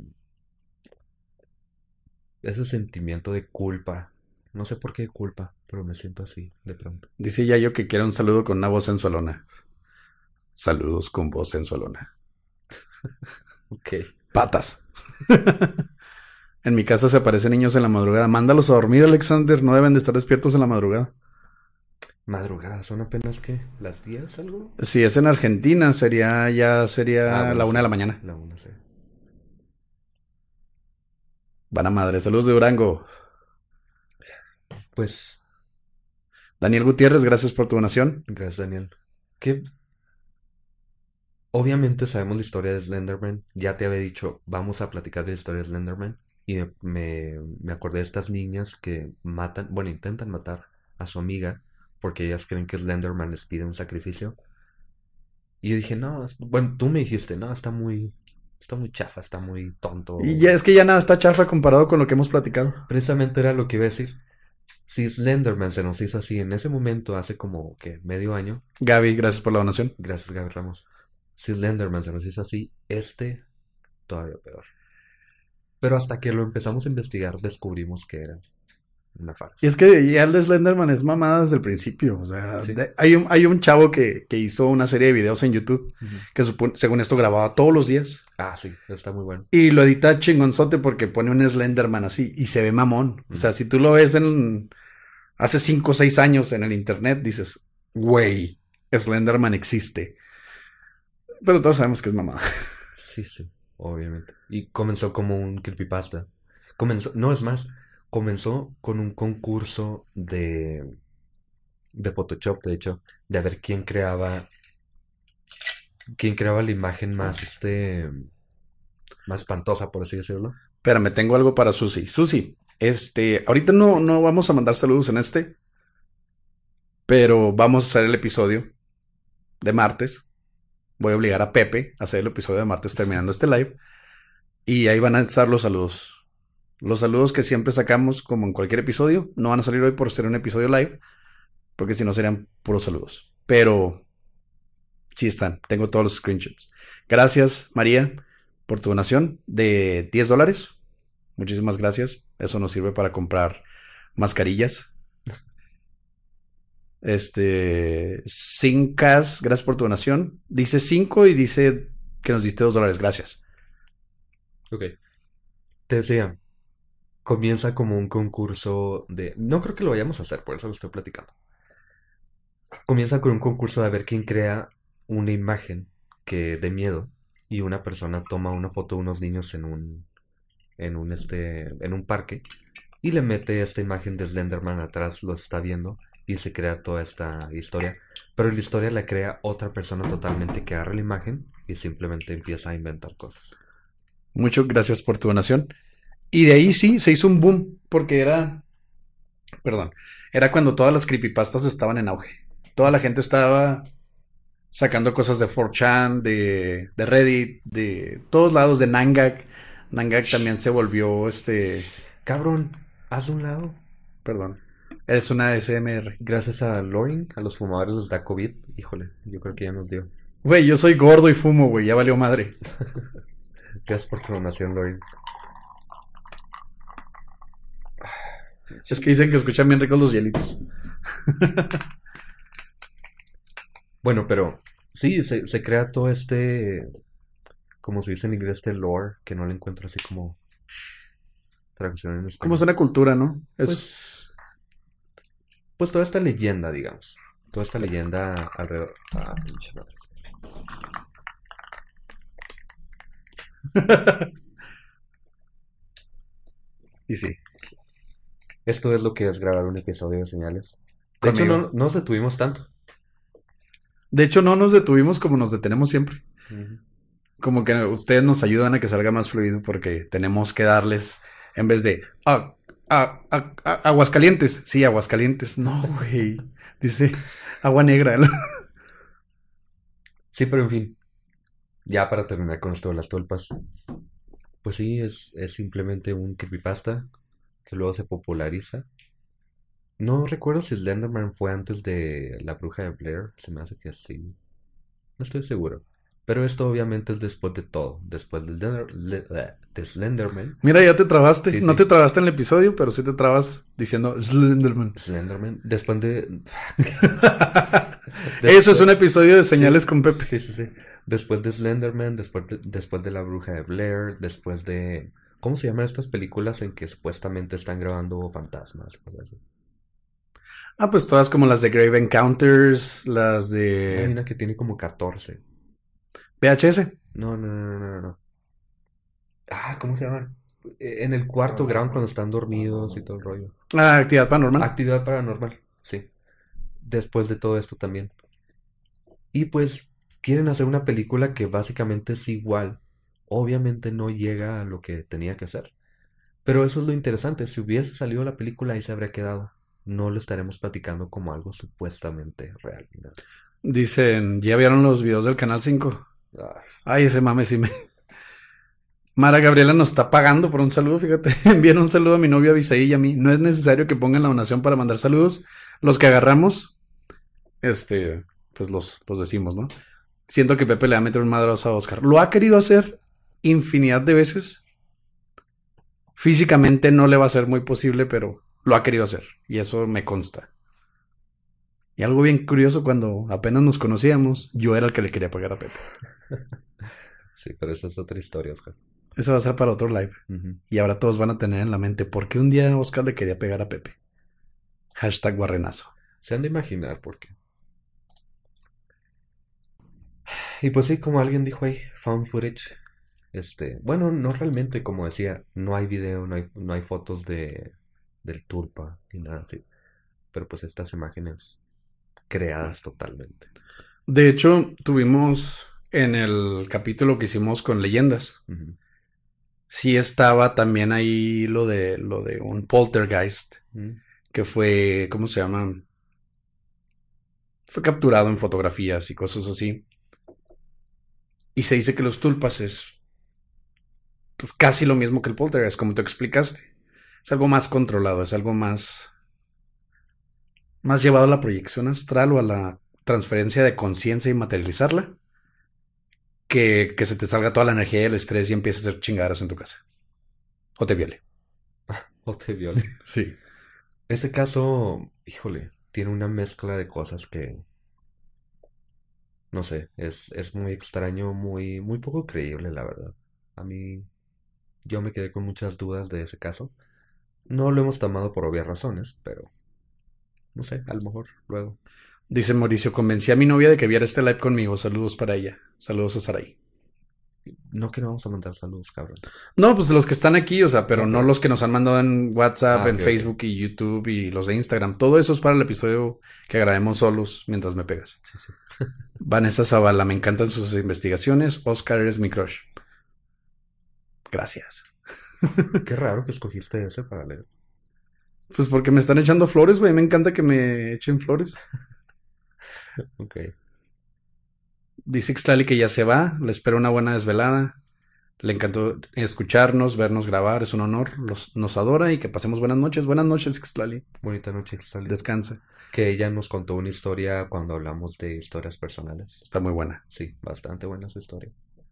Ese sentimiento de culpa. No sé por qué culpa, pero me siento así de pronto. Dice Yayo que quiere un saludo con una voz sensualona. Saludos con voz sensualona. Ok. Patas. En mi casa se aparecen niños en la madrugada. Mándalos a dormir, Alexander. No deben de estar despiertos en la madrugada. Madrugada, son apenas que las diez algo. Si es en Argentina, sería ya sería Ah, bueno, la una sí, de la mañana. la una, sí. Van a madre, saludos de Durango. Pues, Daniel Gutiérrez, gracias por tu donación. gracias, Daniel. Que obviamente sabemos la historia de Slenderman. Ya te había dicho, vamos a platicar de la historia de Slenderman. Y me, me, me acordé de estas niñas que matan, bueno, intentan matar a su amiga porque ellas creen que Slenderman les pide un sacrificio. Y yo dije, no, es- bueno, tú me dijiste, no, está muy, está muy chafa, está muy Y tonto. ya es que ya nada está chafa comparado con lo que hemos platicado. Precisamente era lo que iba a decir. Si Slenderman se nos hizo así en ese momento, hace como que medio año, Gaby, gracias por la donación. gracias Gaby Ramos, si Slenderman se nos hizo así, este todavía peor. Pero hasta que lo empezamos a investigar, descubrimos que era una farsa. Y es que ya el de Slenderman es mamada desde el principio. O sea, Sí. de- hay, un, hay un chavo que, que hizo una serie de videos en YouTube Ujú. que supone- según esto grababa todos los días. Ah, sí, está muy bueno. Y lo edita chingonzote porque pone un Slenderman así y se ve mamón. O sea, si tú lo ves en hace cinco o seis años en el internet, dices, güey, Slenderman existe. Pero todos sabemos que es mamada. Sí, sí, obviamente. Y comenzó como un creepypasta. Comenzó, no es más, comenzó con un concurso de, de Photoshop, de hecho, de ver quién creaba, quién creaba la imagen más, este, más espantosa, por así decirlo. Espérame, tengo algo para Susi. Susi, este, ahorita no, no vamos a mandar saludos en este, pero vamos a hacer el episodio de martes. Voy a obligar a Pepe a hacer el episodio de martes terminando este live. Y ahí van a estar los saludos. Los saludos que siempre sacamos, como en cualquier episodio, no van a salir hoy por ser un episodio live, porque si no serían puros saludos. Pero sí están, tengo todos los screenshots. Gracias, María, por tu donación de diez dólares. Muchísimas gracias. Eso nos sirve para comprar mascarillas. Este, Cincas, gracias por tu donación. Dice cinco y dice que nos diste dos dólares. Gracias. Ok. Te decía, comienza como un concurso de... No creo que lo vayamos a hacer, por eso lo estoy platicando. Comienza con un concurso de ver quién crea una imagen que dé miedo y una persona toma una foto de unos niños en un en un este en un parque y le mete esta imagen de Slenderman atrás, lo está viendo y se crea toda esta historia, pero la historia la crea otra persona totalmente que agarra la imagen y simplemente empieza a inventar cosas. Muchas gracias por tu donación. Y de ahí sí, se hizo un boom, porque era, perdón, era cuando todas las creepypastas estaban en auge. Toda la gente estaba sacando cosas de cuatro chan, de, de Reddit, de todos lados, de Nangak. Nangak también se volvió, este, Cabrón, haz de un lado. perdón, es una A S M R. Gracias a Loring, a los fumadores les da COVID. Híjole, yo creo que ya nos dio. Güey, yo soy gordo y fumo, güey, ya valió madre. Gracias por tu donación, Loring. Es que dicen que escuchan bien ricos los hielitos. Bueno, pero sí, se, se crea todo este, como se dice en inglés, este lore, que no le encuentro así como traducción en Como español. es una cultura, ¿no? Es... Pues, pues toda esta leyenda, digamos. Toda esta leyenda alrededor. Ah, pinche madre. Y sí. Esto es lo que es grabar un episodio de Señales. De hecho, Conmigo. no, no nos detuvimos tanto. De hecho, no nos detuvimos como nos detenemos siempre. Ujú. Como que ustedes nos ayudan a que salga más fluido porque tenemos que darles, en vez de ah, ah, ah, ah, Aguascalientes. Sí, Aguascalientes. No, güey. Dice agua negra. Sí, pero en fin. Ya para terminar con esto de las tulpas. Pues sí, es, es simplemente un creepypasta que luego se populariza. No recuerdo si Slenderman fue antes de La Bruja de Blair. Se me hace que sí. No estoy seguro. Pero esto obviamente es después de todo. Después del Slender- le- de Slenderman. Mira, ya te trabaste. Sí, No sí. te trabaste en el episodio, pero sí te trabas diciendo Slenderman. Slenderman. Después de... Eso es un después- episodio de Señales Sí. con Pepe. Sí, sí, sí. Después de Slenderman, después de, después de La Bruja de Blair, después de... ¿Cómo se llaman estas películas en que supuestamente están grabando fantasmas? Cosas así? Ah, pues todas como las de Grave Encounters, las Hay de una que tiene como catorce. V H S. No, no, no, no, no, no. Ah, ¿cómo se llaman? Eh, En el cuarto ground cuando están dormidos y todo el rollo. Ah, Actividad Paranormal. Actividad paranormal, sí. Después de todo esto también. Y pues quieren hacer una película que básicamente es igual. Obviamente no llega a lo que tenía que hacer. Pero eso es lo interesante. Si hubiese salido la película ahí se habría quedado. No lo estaremos platicando como algo supuestamente real. ¿No? Dicen, ¿ya vieron los videos del Canal cinco? Ah, Ay, ese mame sí me... Mara Gabriela nos está pagando por un saludo, fíjate. Envíen un saludo a mi novio Abisaí y a mí. No es necesario que pongan la donación para mandar saludos. Los que agarramos, este, pues los, los decimos, ¿no? Siento que Pepe le va a meter un madrazo a Oscar. Lo ha querido hacer infinidad de veces. Físicamente no le va a ser muy posible, pero lo ha querido hacer. Y eso me consta. Y algo bien curioso, cuando apenas nos conocíamos, yo era el que le quería pagar a Pepe. sí, pero esa es otra historia, Oscar. Eso va a ser para otro live. Ujú. Y ahora todos van a tener en la mente por qué un día Oscar le quería pegar a Pepe. Hashtag guarrenazo. Se han de imaginar por qué. Y pues sí, como alguien dijo ahí, found footage. Este, bueno, no realmente, como decía, no hay video, no hay, no hay fotos de del Tulpa ni nada así. Pero pues estas imágenes creadas totalmente. De hecho, tuvimos en el capítulo que hicimos con leyendas. Ujú. Sí estaba también ahí lo de lo de un poltergeist. Mm. Que fue, ¿cómo se llama? Fue capturado en fotografías y cosas así. Y se dice que los tulpas es pues casi lo mismo que el poltergeist, como te explicaste. Es algo más controlado, es algo más más llevado a la proyección astral o a la transferencia de conciencia y materializarla, que, que se te salga toda la energía y el estrés y empieces a hacer chingaderas en tu casa. O te viole. O te viole. Sí. Ese caso, híjole, tiene una mezcla de cosas que, no sé, es, es muy extraño, muy, muy poco creíble, la verdad. A mí, yo me quedé con muchas dudas de ese caso. No lo hemos tomado por obvias razones, pero, no sé, a lo mejor luego. Dice Mauricio, convencí a mi novia de que viera este live conmigo. Saludos para ella. Saludos a Saraí. No que no vamos a mandar saludos, cabrón. No, pues los que están aquí, o sea, pero Ok. no los que nos han mandado en WhatsApp, Ah, en ok, ok. Facebook y YouTube y los de Instagram. Todo eso es para el episodio que grabemos solos mientras me pegas. Sí, sí. Vanessa Zavala, me encantan sus investigaciones. Oscar, eres mi crush. Gracias. Qué raro que escogiste ese para leer. Pues porque me están echando flores, güey. Me encanta que me echen flores. Ok. Dice Xtlali que ya se va. Le espero una buena desvelada. Le encantó escucharnos, vernos grabar. Es un honor. Los, nos adora y que pasemos buenas noches. Buenas noches, Xtlali. Bonita noche, Xtali. Descansa. Que ella nos contó una historia cuando hablamos de historias personales. Está muy buena. Sí, bastante buena su historia.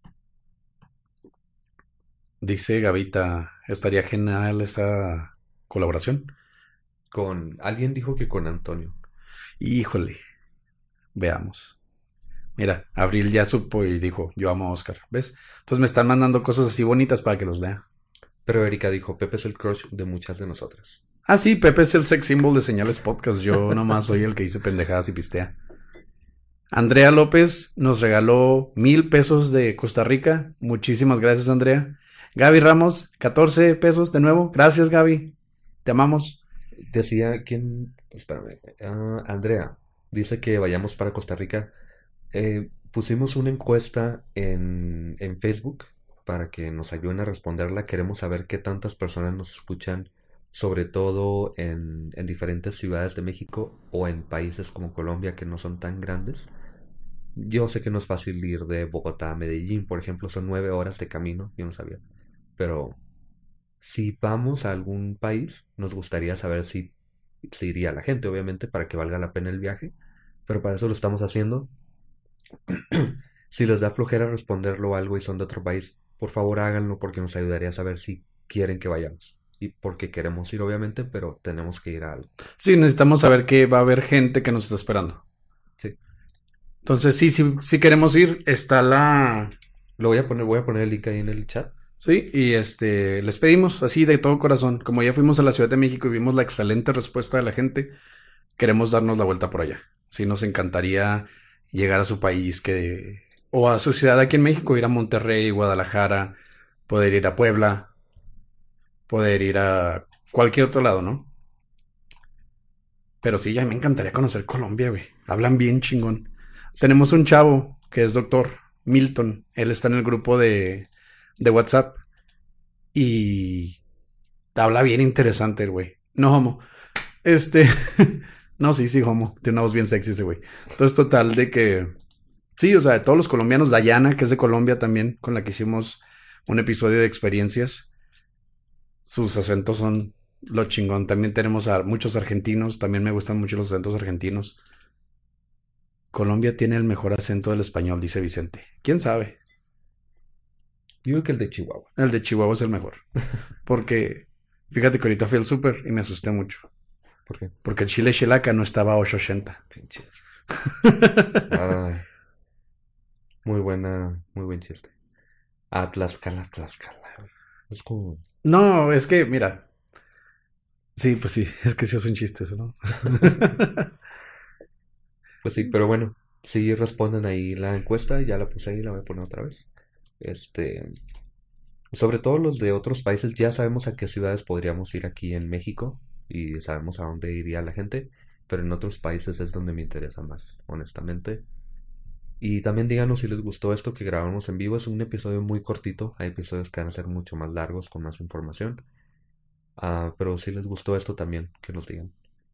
Dice Gavita, estaría genial esa colaboración. Con alguien dijo que con Antonio. Híjole. Veamos. Mira, Abril ya supo y dijo, yo amo a Oscar. ¿Ves? Entonces me están mandando cosas así bonitas para que los lea. Pero Erika dijo, Pepe es el crush de muchas de nosotras. Ah, sí, Pepe es el sex symbol de Señales Podcast. Yo nomás soy el que dice pendejadas y pistea. Andrea López nos regaló mil pesos de Costa Rica. Muchísimas gracias, Andrea. Gaby Ramos, catorce pesos de nuevo. Gracias, Gaby. Te amamos. Decía, ¿quién? Espérame. Ah, Andrea, dice que vayamos para Costa Rica. Eh, pusimos una encuesta en, en Facebook para que nos ayuden a responderla. Queremos saber qué tantas personas nos escuchan, sobre todo en, en diferentes ciudades de México o en países como Colombia que no son tan grandes. Yo sé que no es fácil ir de Bogotá a Medellín, por ejemplo, son nueve horas de camino, yo no sabía. Pero si vamos a algún país, nos gustaría saber si, si iría la gente, obviamente, para que valga la pena el viaje. Pero para eso lo estamos haciendo. Si les da flojera responderlo o algo y son de otro país, por favor háganlo porque nos ayudaría a saber si quieren que vayamos. Y porque queremos ir, obviamente, pero tenemos que ir a algo. Sí, necesitamos saber que va a haber gente que nos está esperando. Sí. Entonces, sí, sí, sí queremos ir. Está la... Lo voy a poner, voy a poner el link ahí en el chat. Sí, y este, les pedimos así de todo corazón, como ya fuimos a la Ciudad de México y vimos la excelente respuesta de la gente, queremos darnos la vuelta por allá. Sí, nos encantaría llegar a su país que o a su ciudad aquí en México, ir a Monterrey, Guadalajara, poder ir a Puebla, poder ir a cualquier otro lado, ¿no? Pero sí, ya me encantaría conocer Colombia, güey. Hablan bien chingón. Tenemos un chavo que es doctor Milton. Él está en el grupo de, de WhatsApp y habla bien interesante el güey. No homo. Este... No, sí, sí, homo. Tiene una voz bien sexy ese güey. Entonces, total, de que... Sí, o sea, de todos los colombianos, Dayana, que es de Colombia también, con la que hicimos un episodio de experiencias. Sus acentos son lo chingón. También tenemos a muchos argentinos. También me gustan mucho los acentos argentinos. Colombia tiene el mejor acento del español, dice Vicente. ¿Quién sabe? Yo creo que el de Chihuahua. El de Chihuahua es el mejor. Porque, fíjate que ahorita fui al súper y me asusté mucho. ¿Por qué? Porque el chile chilaca no estaba a ocho ochenta. Pinches. Ay, muy buena, muy buen chiste. Ah, Tlaxcala, Tlaxcala. Es como... No, es que, mira. Sí, pues sí, es que sí es un chiste eso, ¿no? Pues sí, pero bueno, sí responden ahí la encuesta, ya la puse ahí, la voy a poner otra vez. Este, sobre todo los de otros países, ya sabemos a qué ciudades podríamos ir aquí en México y sabemos a dónde iría la gente, pero en otros países es donde me interesa más, honestamente. Y también díganos si les gustó esto que grabamos en vivo. Es un episodio muy cortito. Hay episodios que van a ser mucho más largos con más información. Uh, pero si les gustó esto también, que nos digan.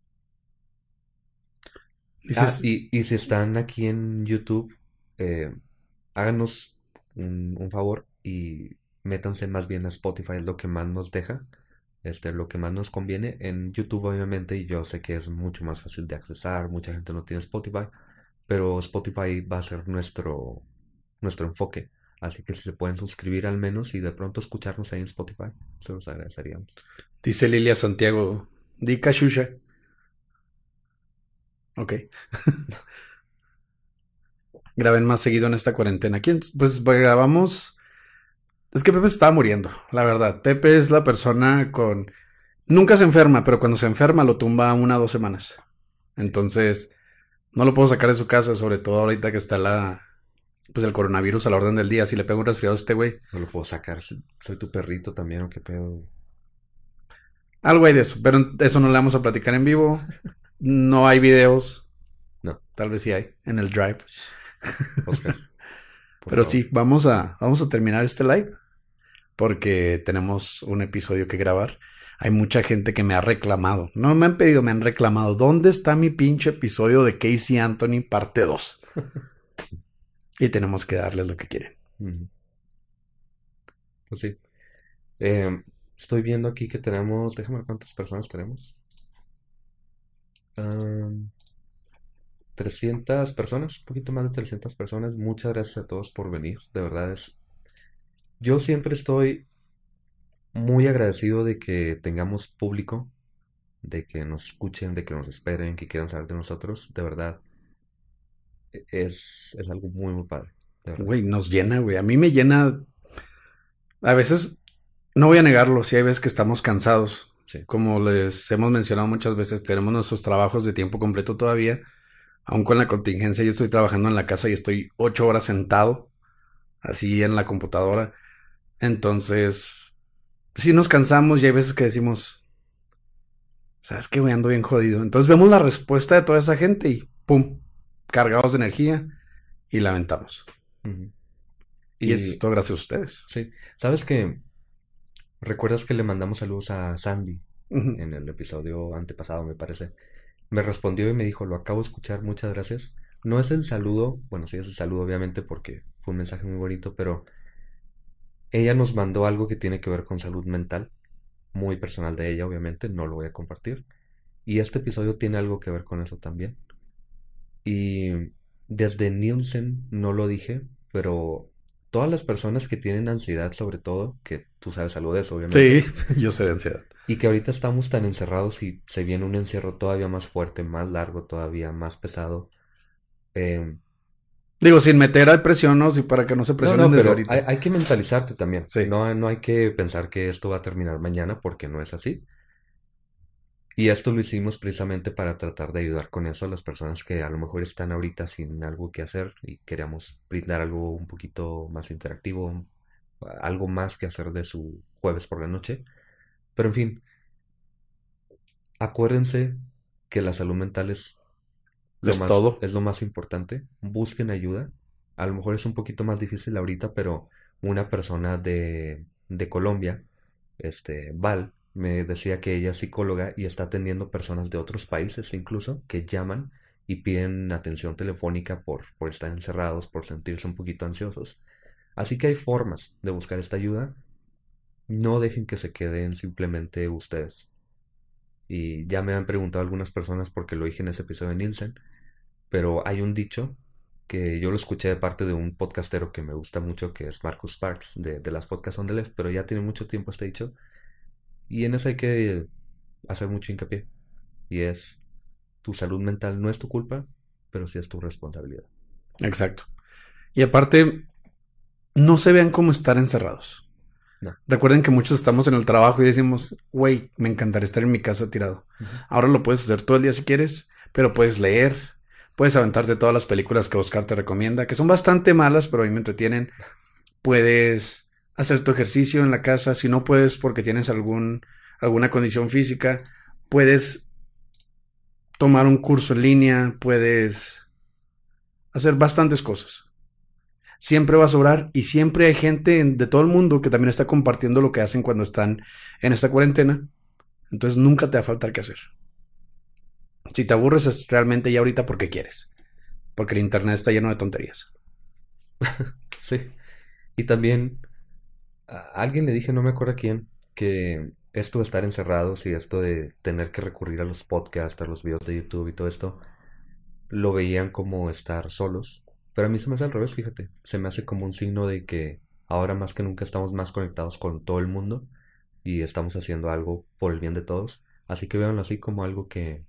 Ah, y, y si están aquí en YouTube, eh, háganos un, un favor y métanse más bien a Spotify. Es lo que más nos deja. Este, lo que más nos conviene. En YouTube obviamente, y yo sé que es mucho más fácil de accesar. Mucha gente no tiene Spotify. Pero Spotify va a ser nuestro, nuestro enfoque. Así que si se pueden suscribir al menos y de pronto escucharnos ahí en Spotify, se los agradeceríamos. Dice Lilia Santiago, di cachusha. Ok. Graben más seguido en esta cuarentena. ¿Quién? Pues grabamos... Es que Pepe se estaba muriendo, la verdad. Pepe es la persona con... Nunca se enferma, pero cuando se enferma lo tumba una o dos semanas. Entonces... No lo puedo sacar de su casa, sobre todo ahorita que está la... Pues el coronavirus a la orden del día. Si le pego un resfriado a este güey. No lo puedo sacar. Soy tu perrito también, ¿o qué pedo? Algo hay de eso. Pero eso no le vamos a platicar en vivo. No hay videos. No. Tal vez sí hay. En el Drive. Oscar. Pero favor. Sí, vamos a, vamos a terminar este live. Porque tenemos un episodio que grabar. Hay mucha gente que me ha reclamado. No me han pedido, me han reclamado. ¿Dónde está mi pinche episodio de Casey Anthony parte dos? Y tenemos que darles lo que quieren. Mm. Pues sí. Eh, estoy viendo aquí que tenemos... Déjame ver cuántas personas tenemos. Um, trescientas personas. Un poquito más de trescientas personas. Muchas gracias a todos por venir. De verdad es... Yo siempre estoy... muy agradecido de que tengamos público, de que nos escuchen, de que nos esperen, que quieran saber de nosotros. De verdad, es, es algo muy, muy padre. Güey, nos llena, güey. A mí me llena... A veces, no voy a negarlo, sí hay veces que estamos cansados. Sí. Como les hemos mencionado muchas veces, tenemos nuestros trabajos de tiempo completo todavía. Aún con la contingencia, yo estoy trabajando en la casa y estoy ocho horas sentado, así en la computadora. Entonces... Sí nos cansamos y hay veces que decimos, ¿sabes qué, güey? Ando bien jodido. Entonces vemos la respuesta de toda esa gente y ¡pum! Cargados de energía y la aventamos. Uh-huh. Y, y eso es todo gracias a ustedes. Sí. ¿Sabes qué? ¿Recuerdas que le mandamos saludos a Sandy uh-huh. en el episodio antepasado, me parece? Me respondió y me dijo, lo acabo de escuchar, muchas gracias. No es el saludo, bueno, sí es el saludo obviamente porque fue un mensaje muy bonito, pero... Ella nos mandó algo que tiene que ver con salud mental, muy personal de ella, obviamente, no lo voy a compartir. Y este episodio tiene algo que ver con eso también. Y desde Nielsen no lo dije, pero todas las personas que tienen ansiedad, sobre todo, que tú sabes algo de eso, obviamente. Sí, yo sé de ansiedad. Y que ahorita estamos tan encerrados y se viene un encierro todavía más fuerte, más largo todavía, más pesado. Eh... Digo, sin meter a presión, ¿no? Sí, para que no se presionen no, no, desde pero ahorita. Hay, hay que mentalizarte también. Sí. No, no hay que pensar que esto va a terminar mañana porque no es así. Y esto lo hicimos precisamente para tratar de ayudar con eso a las personas que a lo mejor están ahorita sin algo que hacer y queríamos brindar algo un poquito más interactivo, algo más que hacer de su jueves por la noche. Pero en fin, acuérdense que la salud mental es lo Es más, todo. es lo más importante. Busquen ayuda. A lo mejor es un poquito más difícil ahorita, pero una persona de, de Colombia, este, Val, me decía que ella es psicóloga y está atendiendo personas de otros países incluso que llaman y piden atención telefónica por, por estar encerrados, por sentirse un poquito ansiosos. Así que hay formas de buscar esta ayuda. No dejen que se queden simplemente ustedes. Y ya me han preguntado algunas personas porque lo dije en ese episodio de Nielsen, pero hay un dicho que yo lo escuché de parte de un podcastero que me gusta mucho, que es Marcus Sparks, de, de las Podcasts on the Left, pero ya tiene mucho tiempo este dicho, y en eso hay que hacer mucho hincapié, y es, tu salud mental no es tu culpa, pero sí es tu responsabilidad. Exacto. Y aparte, no se vean como estar encerrados. No. Recuerden que muchos estamos en el trabajo y decimos, güey, me encantaría estar en mi casa tirado. Uh-huh. Ahora lo puedes hacer todo el día si quieres, pero puedes leer, puedes aventarte todas las películas que Oscar te recomienda, que son bastante malas, pero a mí me entretienen. Puedes hacer tu ejercicio en la casa, si no puedes porque tienes algún, alguna condición física, puedes tomar un curso en línea, puedes hacer bastantes cosas. Siempre va a sobrar y siempre hay gente de todo el mundo que también está compartiendo lo que hacen cuando están en esta cuarentena. Entonces nunca te va a faltar qué hacer. Si te aburres es realmente ya ahorita porque quieres. Porque el internet está lleno de tonterías. Sí. Y también a alguien le dije, no me acuerdo a quién, que esto de estar encerrados y esto de tener que recurrir a los podcasts, a los videos de YouTube y todo esto, lo veían como estar solos. Pero a mí se me hace al revés, fíjate. Se me hace como un signo de que ahora más que nunca estamos más conectados con todo el mundo y estamos haciendo algo por el bien de todos. Así que véanlo así como algo que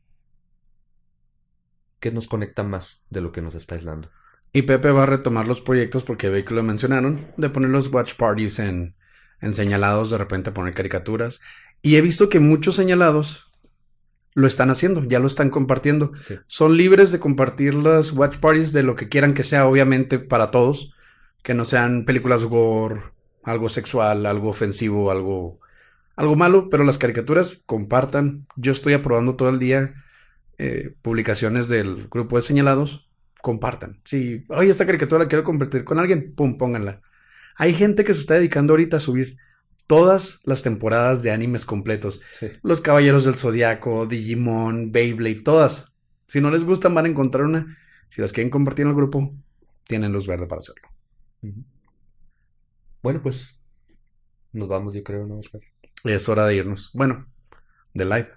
que nos conecta más de lo que nos está aislando. Y Pepe va a retomar los proyectos porque ve que lo mencionaron, de poner los watch parties en, en señalados, de repente poner caricaturas. Y he visto que muchos señalados lo están haciendo, ya lo están compartiendo. Sí. Son libres de compartir las watch parties de lo que quieran que sea, obviamente para todos. Que no sean películas gore, algo sexual, algo ofensivo, algo, algo malo. Pero las caricaturas compartan. Yo estoy aprobando todo el día eh, publicaciones del grupo de señalados. Compartan. Si, oye, esta caricatura la quiero compartir con alguien, pum, pónganla. Hay gente que se está dedicando ahorita a subir todas las temporadas de animes completos. Sí. Los Caballeros del Zodiaco, Digimon, Beyblade, todas. Si no les gustan, van a encontrar una. Si las quieren compartir en el grupo, tienen luz verde para hacerlo. Uh-huh. Bueno, pues nos vamos, yo creo, ¿no, Oscar? Es hora de irnos. Bueno, de live.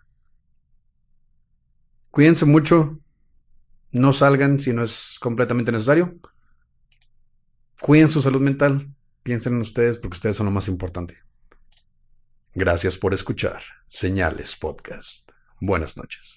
Cuídense mucho. No salgan si no es completamente necesario. Cuiden su salud mental. Piensen en ustedes porque ustedes son lo más importante. Gracias por escuchar Señales Podcast. Buenas noches.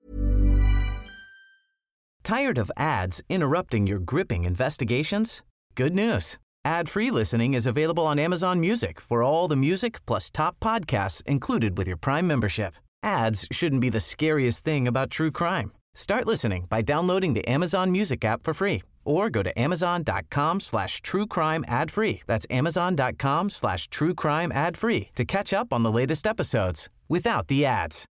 Tired of ads interrupting your gripping investigations? Good news. Ad-free listening is available on Amazon Music for all the music plus top podcasts included with your Prime membership. Ads shouldn't be the scariest thing about true crime. Start listening by downloading the Amazon Music app for free or go to amazon.com slash true crime ad free. That's amazon.com slash true crime ad free to catch up on the latest episodes without the ads.